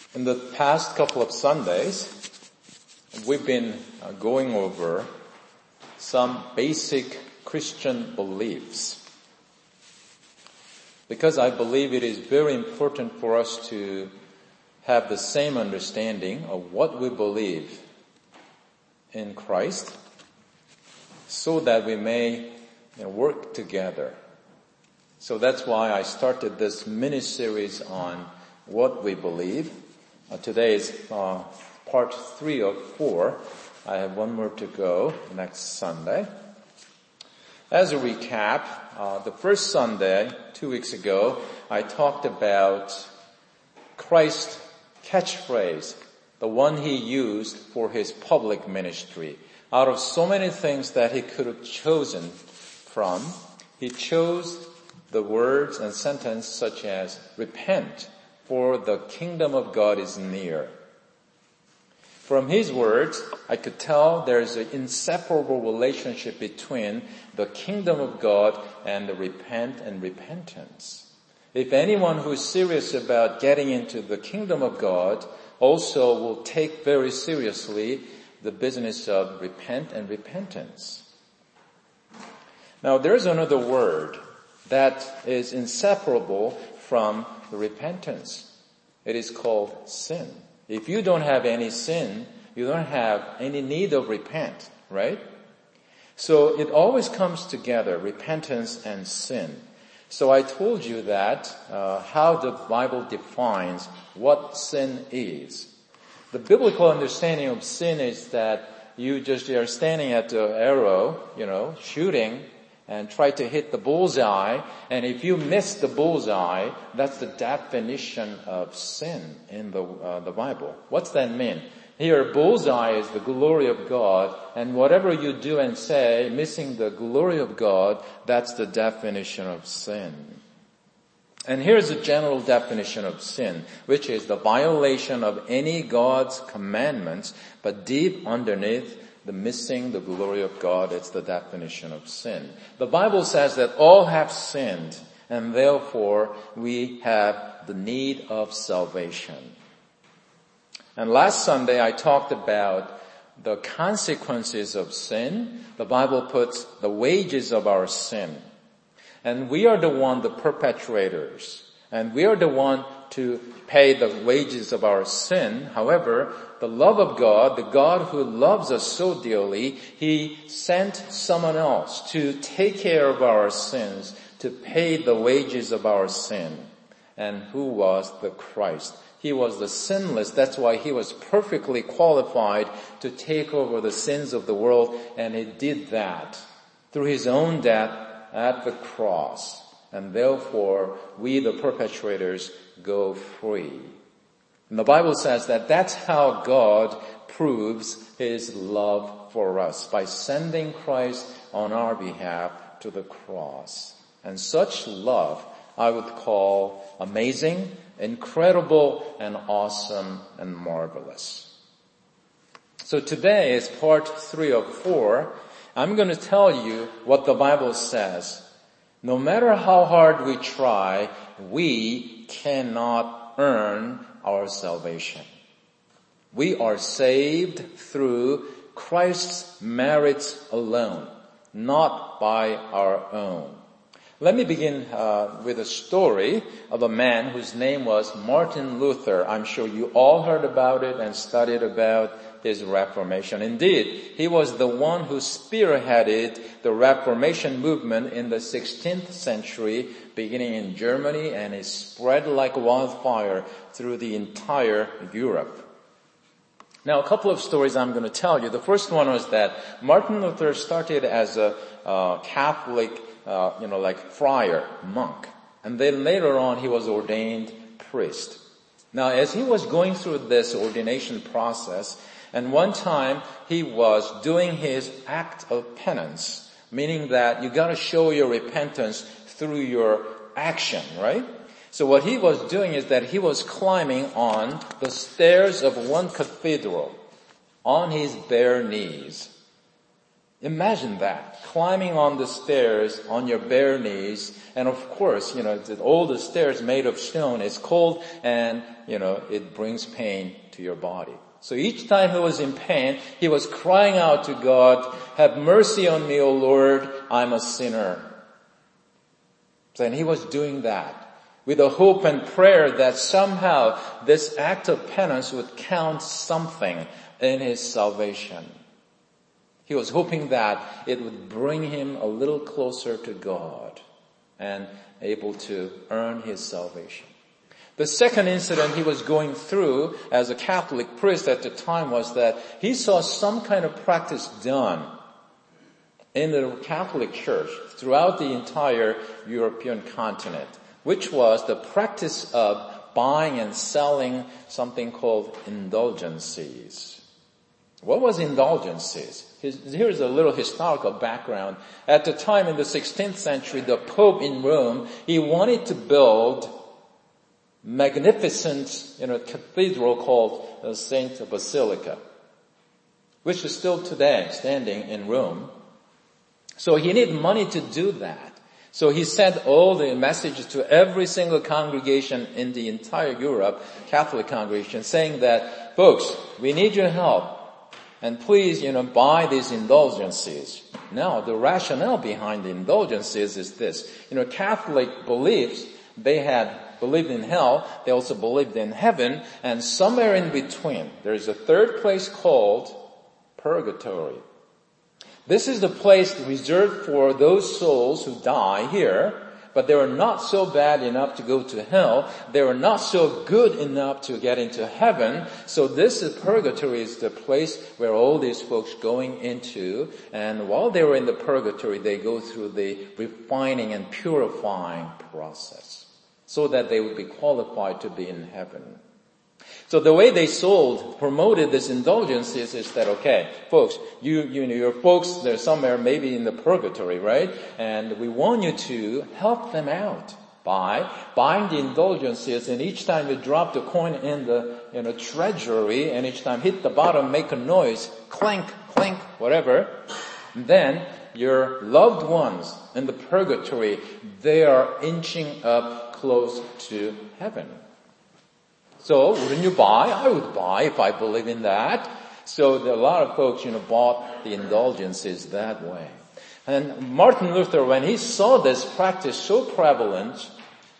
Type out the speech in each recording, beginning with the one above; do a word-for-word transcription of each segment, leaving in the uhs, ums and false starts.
In the past couple of Sundays, we've been going over some basic Christian beliefs. Because I believe it is very important for us to have the same understanding of what we believe in Christ so that we may you know, work together. So that's why I started this mini-series on what we believe. Uh, today is uh, part three of four. I have one more to go next Sunday. As a recap, uh, the first Sunday, two weeks ago, I talked about Christ's catchphrase, the one he used for his public ministry. Out of so many things that he could have chosen from, he chose the words and sentence such as, repent, for the kingdom of God is near. From his words, I could tell there is an inseparable relationship between the kingdom of God and the repent and repentance. If anyone who is serious about getting into the kingdom of God also will take very seriously the business of repent and repentance. Now there's another word that is inseparable from the repentance. It is called sin. If you don't have any sin, you don't have any need of repent, right? So it always comes together, repentance and sin. So I told you that uh, how the Bible defines what sin is. The biblical understanding of sin is that you just are standing at the arrow, you know, shooting, and try to hit the bullseye, and if you miss the bullseye, that's the definition of sin in the uh, the Bible. What's that mean? Here, bullseye is the glory of God, and whatever you do and say, missing the glory of God, that's the definition of sin. And here's a general definition of sin, which is the violation of any God's commandments, but deep underneath the missing the glory of God, it's the definition of sin. The Bible says that all have sinned, and therefore we have the need of salvation. And last Sunday I talked about the consequences of sin. The Bible puts the wages of our sin. And we are the one, the perpetrators. And we are the one to pay the wages of our sin. However, the love of God, the God who loves us so dearly, he sent someone else to take care of our sins, to pay the wages of our sin. And who was the Christ? He was the sinless. That's why he was perfectly qualified to take over the sins of the world. And he did that through his own death at the cross. And therefore, we the perpetrators go free. And the Bible says that that's how God proves his love for us, by sending Christ on our behalf to the cross. And such love I would call amazing, incredible, and awesome, and marvelous. So today is part three of four. I'm going to tell you what the Bible says. No matter how hard we try, we cannot earn our salvation. We are saved through Christ's merits alone, not by our own. Let me begin uh, with a story of a man whose name was Martin Luther. I'm sure you all heard about it and studied about his Reformation. Indeed, he was the one who spearheaded the Reformation movement in the sixteenth century, beginning in Germany, and it spread like wildfire through the entire Europe. Now, a couple of stories I'm going to tell you. The first one was that Martin Luther started as a uh, Catholic, uh, you know, like friar, monk. And then later on, he was ordained priest. Now, as he was going through this ordination process, and one time he was doing his act of penance, meaning that you got to show your repentance through your action, right? So what he was doing is that he was climbing on the stairs of one cathedral on his bare knees. Imagine that, climbing on the stairs on your bare knees, and of course, you know, all the stairs made of stone, it's cold, and, you know, it brings pain to your body. So each time he was in pain, he was crying out to God, have mercy on me, O Lord, I'm a sinner. And he was doing that with a hope and prayer that somehow this act of penance would count something in his salvation. He was hoping that it would bring him a little closer to God and able to earn his salvation. The second incident he was going through as a Catholic priest at the time was that he saw some kind of practice done in the Catholic Church throughout the entire European continent, which was the practice of buying and selling something called indulgences. What was indulgences? Here's a little historical background. At the time in the sixteenth century, the Pope in Rome, he wanted to build magnificent, you know, cathedral called uh, Saint Basilica, which is still today standing in Rome. So he needed money to do that. So he sent all the messages to every single congregation in the entire Europe, Catholic congregation, saying that, folks, we need your help. And please, you know, buy these indulgences. Now, the rationale behind the indulgences is this. You know, Catholic beliefs, they had believed in hell, they also believed in heaven, and somewhere in between, there's a third place called purgatory. This is the place reserved for those souls who die here, but they were not so bad enough to go to hell. They were not so good enough to get into heaven. So this is purgatory is the place where all these folks going into, and while they were in the purgatory, they go through the refining and purifying process so that they would be qualified to be in heaven. So the way they sold, promoted this indulgences is that, okay, folks, you, you know, your folks, they're somewhere maybe in the purgatory, right? And we want you to help them out by buying the indulgences, and each time you drop the coin in the, in the treasury, and each time hit the bottom, make a noise, clink, clink, whatever, then your loved ones in the purgatory, they are inching up close to heaven. So wouldn't you buy? I would buy if I believe in that. So there are a lot of folks, you know, bought the indulgences that way. And Martin Luther, when he saw this practice so prevalent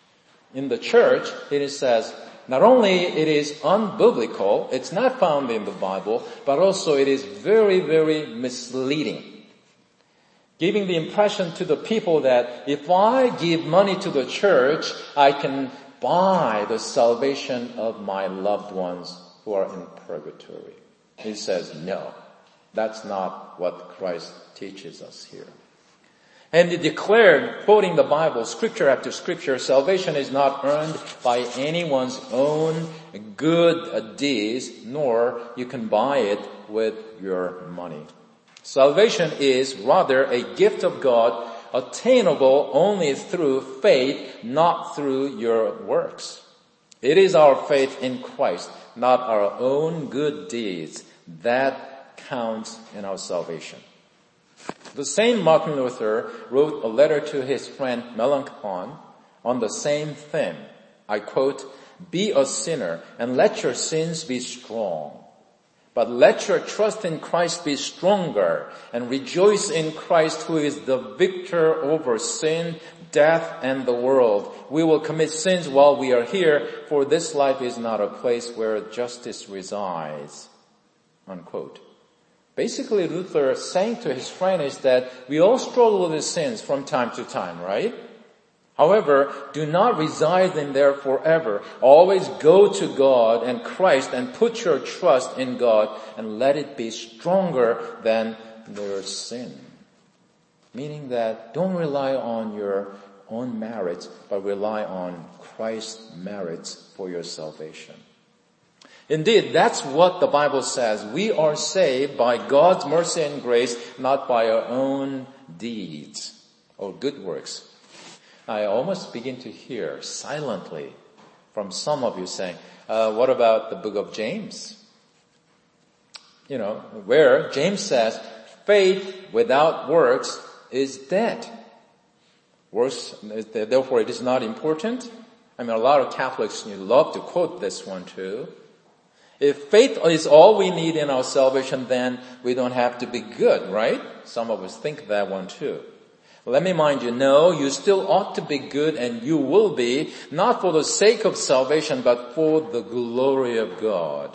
in the church, he says, not only it is unbiblical, it's not found in the Bible, but also it is very, very misleading. Giving the impression to the people that if I give money to the church, I can buy the salvation of my loved ones who are in purgatory. He says, no, that's not what Christ teaches us here. And he declared, quoting the Bible, scripture after scripture, salvation is not earned by anyone's own good deeds, nor you can buy it with your money. Salvation is rather a gift of God, attainable only through faith, not through your works. It is our faith in Christ, not our own good deeds, that counts in our salvation. The same Martin Luther wrote a letter to his friend Melanchthon on the same theme. I quote, "Be a sinner and let your sins be strong. But let your trust in Christ be stronger, and rejoice in Christ who is the victor over sin, death, and the world. We will commit sins while we are here, for this life is not a place where justice resides." Unquote. Basically, Luther saying to his friend is that we all struggle with sins from time to time, right? However, do not reside in there forever. Always go to God and Christ and put your trust in God and let it be stronger than your sin. Meaning that don't rely on your own merits, but rely on Christ's merits for your salvation. Indeed, that's what the Bible says. We are saved by God's mercy and grace, not by our own deeds or good works. I almost begin to hear silently from some of you saying, uh, what about the book of James? You know, where James says, faith without works is dead. Works, therefore it is not important. I mean, a lot of Catholics you love to quote this one too. If faith is all we need in our salvation, then we don't have to be good, right? Some of us think that one too. Let me remind you, no, you still ought to be good, and you will be, not for the sake of salvation, but for the glory of God.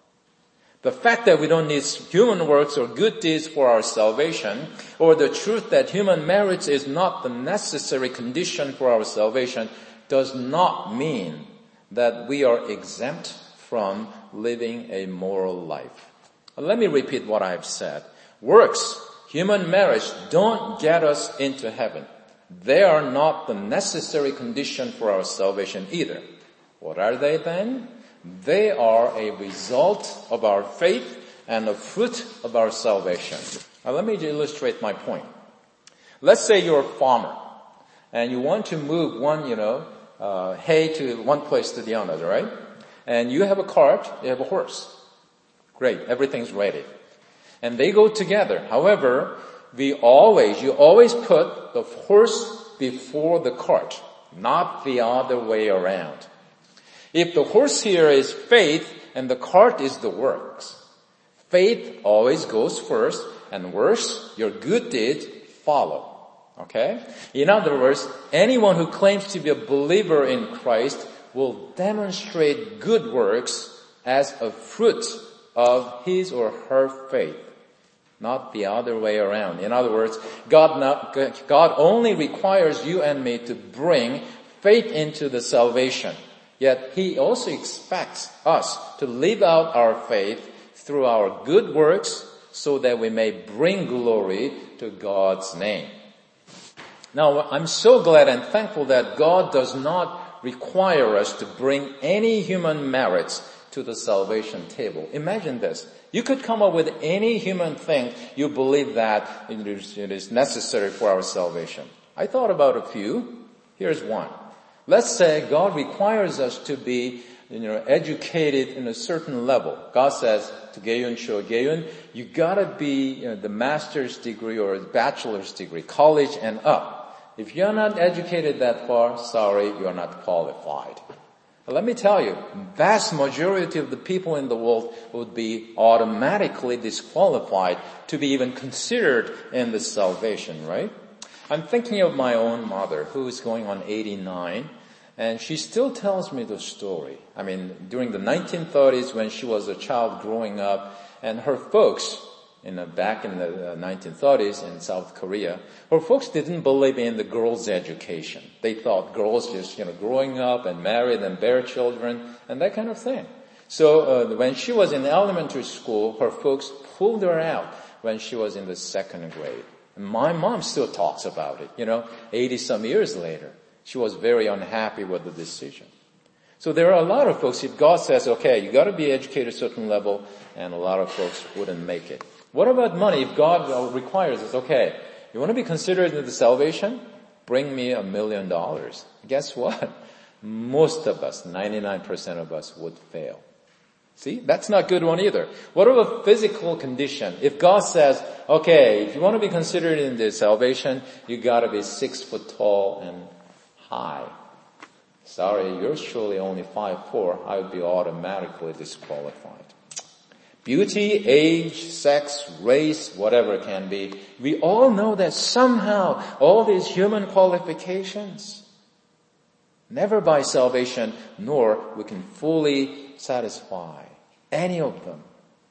The fact that we don't need human works or good deeds for our salvation, or the truth that human merits is not the necessary condition for our salvation, does not mean that we are exempt from living a moral life. Let me repeat what I've said. Works, human merits, don't get us into heaven. They are not the necessary condition for our salvation either. What are they then? They are a result of our faith and a fruit of our salvation. Now let me illustrate my point. Let's say you're a farmer and you want to move one, you know, uh, hay to one place to the other, right? And you have a cart, you have a horse. Great, everything's ready. And they go together. However, we always, you always put the horse before the cart, not the other way around. If the horse here is faith and the cart is the works, faith always goes first and works, your good deeds follow. Okay? In other words, anyone who claims to be a believer in Christ will demonstrate good works as a fruit of his or her faith, not the other way around. In other words, God, not, God only requires you and me to bring faith into the salvation. Yet he also expects us to live out our faith through our good works so that we may bring glory to God's name. Now, I'm so glad and thankful that God does not require us to bring any human merits to the salvation table. Imagine this. You could come up with any human thing you believe that it is, it is necessary for our salvation. I thought about a few. Here's one. Let's say God requires us to be, you know, educated in a certain level. God says to Gayun, Cho Gayun, you gotta be, you know, the master's degree or a bachelor's degree, college and up. If you're not educated that far, sorry, you're not qualified. But let me tell you, vast majority of the people in the world would be automatically disqualified to be even considered in the salvation, right? I'm thinking of my own mother, who is going on eighty-nine, and she still tells me the story. I mean, during the nineteen thirties when she was a child growing up, and her folks, in the, back in the nineteen thirties in South Korea, her folks didn't believe in the girls' education. They thought girls just, you know, growing up and married and bear children and that kind of thing. So uh, when she was in elementary school, her folks pulled her out when she was in the second grade. And my mom still talks about it, you know, eighty some years later. She was very unhappy with the decision. So there are a lot of folks, if God says, okay, you gotta be educated at a certain level, and a lot of folks wouldn't make it. What about money? If God requires us, okay, you want to be considered in the salvation? Bring me a million dollars. Guess what? Most of us, ninety-nine percent of us would fail. See, that's not a good one either. What about physical condition? If God says, okay, if you want to be considered in the salvation, you gotta be six foot tall and high. Sorry, you're surely only five foot four. I would be automatically disqualified. Beauty, age, sex, race, whatever it can be, we all know that somehow all these human qualifications, never by salvation, nor we can fully satisfy any of them.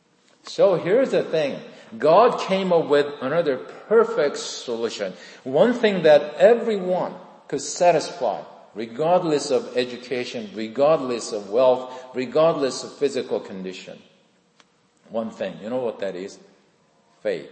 So here's the thing. God came up with another perfect solution. One thing that everyone could satisfy, regardless of education, regardless of wealth, regardless of physical condition. One thing, you know what that is? Faith.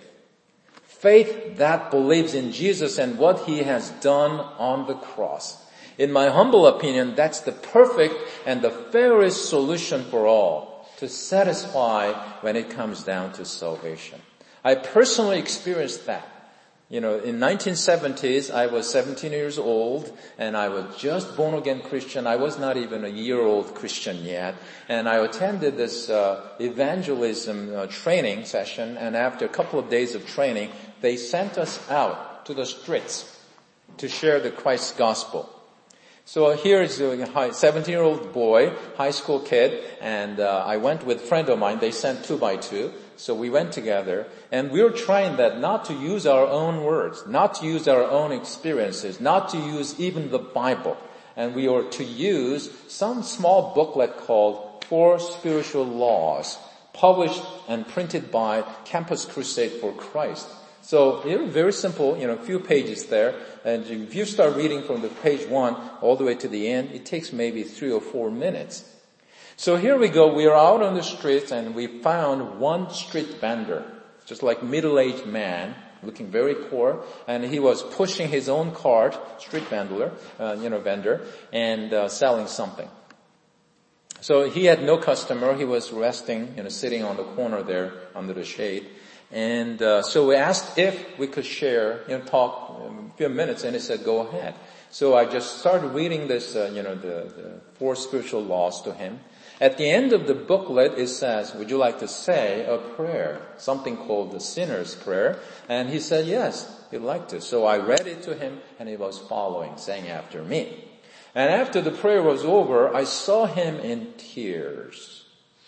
Faith that believes in Jesus and what he has done on the cross. In my humble opinion, that's the perfect and the fairest solution for all to satisfy when it comes down to salvation. I personally experienced that. You know, in nineteen seventies, I was seventeen years old, and I was just born-again Christian. I was not even a year-old Christian yet. And I attended this uh, evangelism uh, training session, and after a couple of days of training, they sent us out to the streets to share the Christ's gospel. So here is a seventeen-year-old boy, high school kid, and uh, I went with a friend of mine. They sent two by two. So we went together, and we were trying that not to use our own words, not to use our own experiences, not to use even the Bible. And we were to use some small booklet called Four Spiritual Laws, published and printed by Campus Crusade for Christ. So it was very simple, you know, a few pages there. And if you start reading from the page one all the way to the end, it takes maybe three or four minutes. So here we go. We are out on the streets, and we found one street vendor, just like middle-aged man, looking very poor, and he was pushing his own cart, street vendor, uh, you know, vendor, and uh, selling something. So he had no customer. He was resting, you know, sitting on the corner there under the shade. And uh, so we asked if we could share, you know, talk a few minutes, and he said, "Go ahead." So I just started reading this, uh, you know, the, the four spiritual laws to him. At the end of the booklet, it says, "Would you like to say a prayer?" Something called the sinner's prayer. And he said, yes, he'd like to. So I read it to him, and he was following, saying after me. And after the prayer was over, I saw him in tears.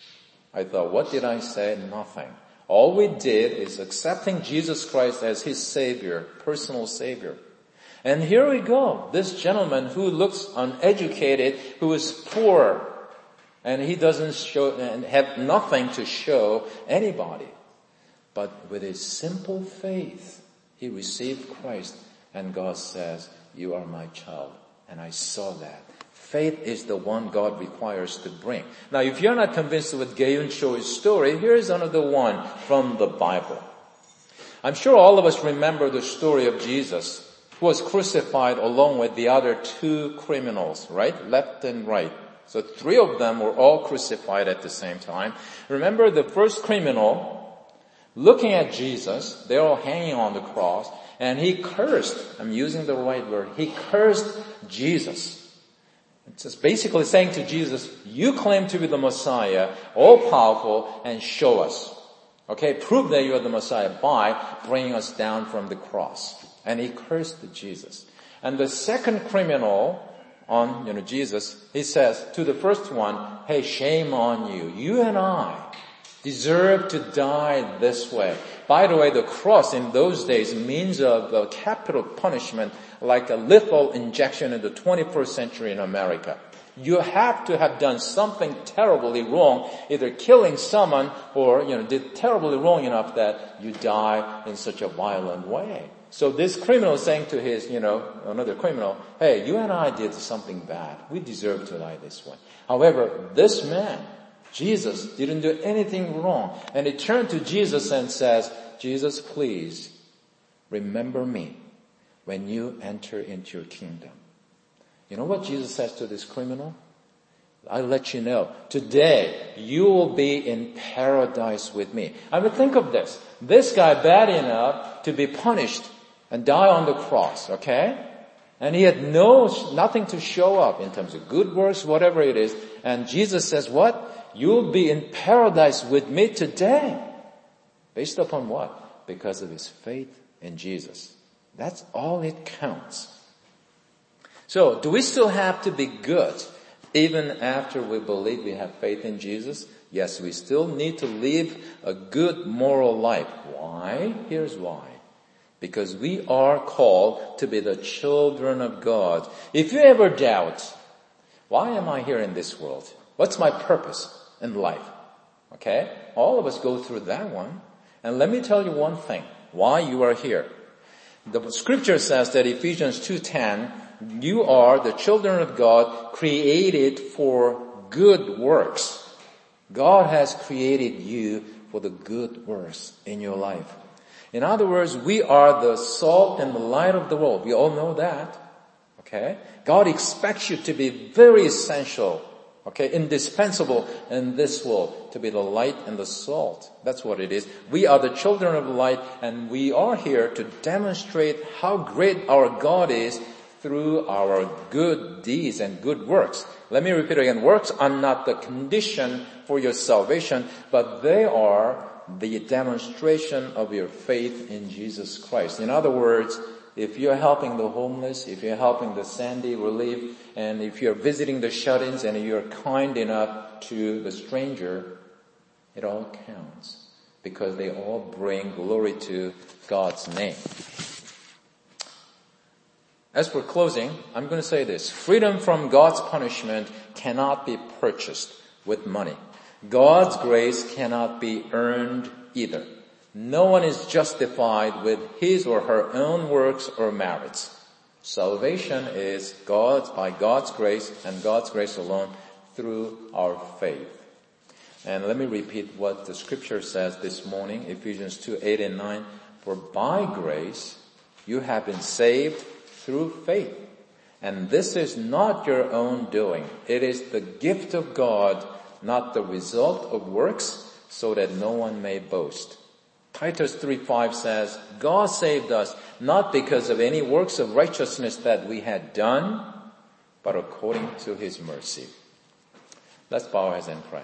I thought, what did I say? Nothing. All we did is accepting Jesus Christ as his Savior, personal Savior. And here we go. This gentleman who looks uneducated, who is poor, and he doesn't show and have nothing to show anybody. But with his simple faith, he received Christ, and God says, "You are my child." And I saw that. Faith is the one God requires to bring. Now, if you're not convinced with Gayun Cho's story, here's another one from the Bible. I'm sure all of us remember the story of Jesus, who was crucified along with the other two criminals, right? Left and right. So three of them were all crucified at the same time. Remember the first criminal, looking at Jesus, they're all hanging on the cross, and he cursed, I'm using the right word, he cursed Jesus. It's just basically saying to Jesus, you claim to be the Messiah, all-powerful, and show us. Okay, prove that you are the Messiah by bringing us down from the cross. And he cursed Jesus. And the second criminal on, you know, Jesus, he says to the first one, hey, shame on you. You and I deserve to die this way. By the way, the cross in those days means of a capital punishment, like a lethal injection in the twenty-first century in America. You have to have done something terribly wrong, either killing someone or, you know, did terribly wrong enough that you die in such a violent way. So this criminal is saying to his, you know, another criminal, hey, you and I did something bad. We deserve to die this way. However, this man, Jesus, didn't do anything wrong. And he turned to Jesus and says, Jesus, please remember me when you enter into your kingdom. You know what Jesus says to this criminal? I'll let you know. Today, you will be in paradise with me. I mean, think of this. This guy bad enough to be punished and die on the cross, okay? And he had no, nothing to show up in terms of good works, whatever it is. And Jesus says, what? You'll be in paradise with me today. Based upon what? Because of his faith in Jesus. That's all it counts. So, do we still have to be good even after we believe we have faith in Jesus? Yes, we still need to live a good moral life. Why? Here's why. Because we are called to be the children of God. If you ever doubt, why am I here in this world? What's my purpose in life? Okay? All of us go through that one. And let me tell you one thing, why you are here. The scripture says that Ephesians two ten, you are the children of God created for good works. God has created you for the good works in your life. In other words, we are the salt and the light of the world. We all know that. Okay? God expects you to be very essential. Okay, indispensable in this world to be the light and the salt. That's what it is. We are the children of light, and we are here to demonstrate how great our God is through our good deeds and good works. Let me repeat again. Works are not the condition for your salvation, but they are the demonstration of your faith in Jesus Christ. In other words, if you're helping the homeless, if you're helping the Sandy relief, and if you're visiting the shut-ins and you're kind enough to the stranger, it all counts because they all bring glory to God's name. As for closing, I'm going to say this. Freedom from God's punishment cannot be purchased with money. God's grace cannot be earned either. No one is justified with his or her own works or merits. Salvation is God's, by God's grace and God's grace alone through our faith. And let me repeat what the scripture says this morning, Ephesians two, eight and nine. For by grace you have been saved through faith. And this is not your own doing. It is the gift of God, not the result of works, so that no one may boast. Titus three five says, God saved us not because of any works of righteousness that we had done, but according to his mercy. Let's bow our heads and pray.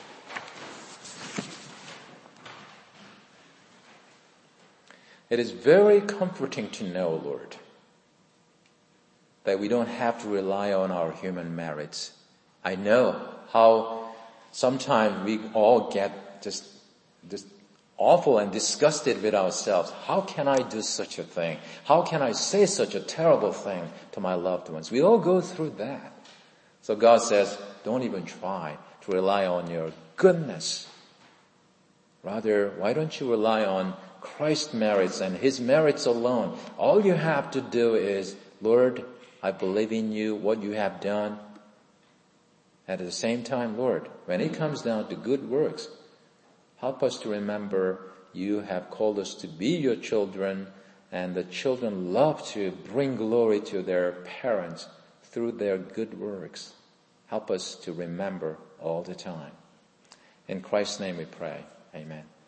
It is very comforting to know, Lord, that we don't have to rely on our human merits. I know how sometimes we all get just, just awful and disgusted with ourselves. How can I do such a thing? How can I say such a terrible thing to my loved ones? We all go through that. So God says, don't even try to rely on your goodness. Rather, why don't you rely on Christ's merits and his merits alone? All you have to do is, Lord, I believe in you, what you have done. And at the same time, Lord, when it comes down to good works, help us to remember you have called us to be your children, and the children love to bring glory to their parents through their good works. Help us to remember all the time. In Christ's name we pray. Amen.